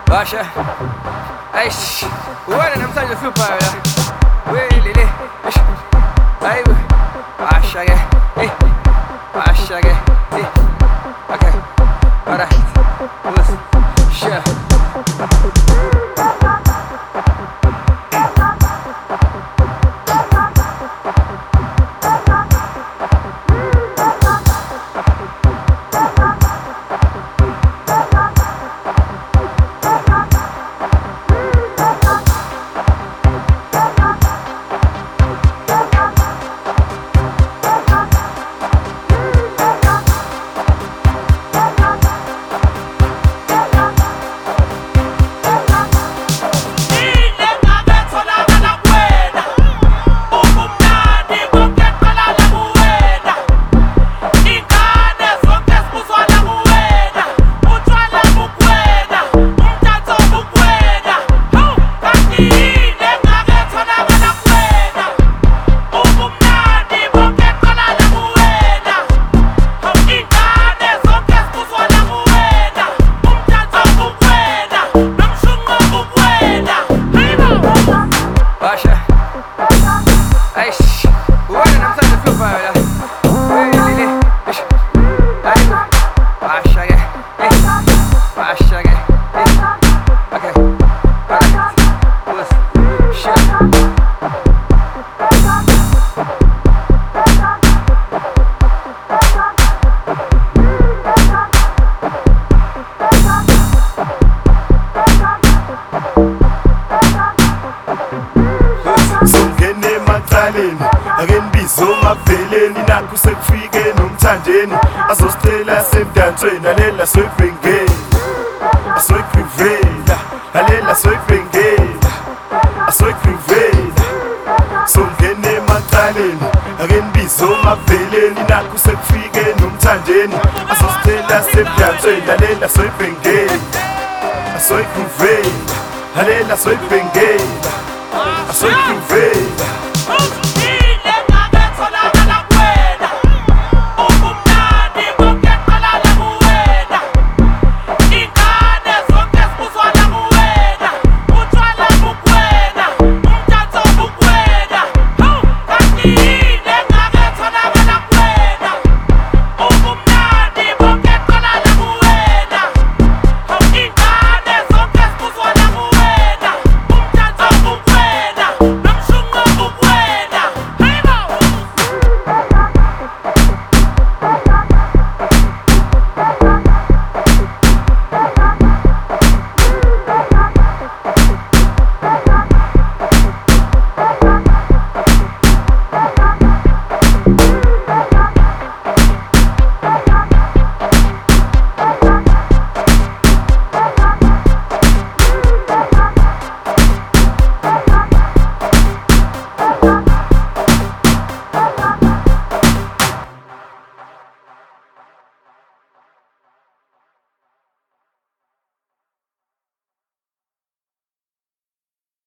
Basha, aish, wana namsanje super ya. Welele, aish, aibu, basha ge, basha ge, okay, alright, listen, sure. Akenbizo maveleni nakho sekufike nomthandeni azositela semdantsweni alela soyivengela asoyikrivela alela soyivengela asoyikrivela songene emacaleni akenbizo maveleni nakho sekufike nomthandeni azositela semdantsweni alela soyivengela asoyikrivela alela soyivengela asoyikrivela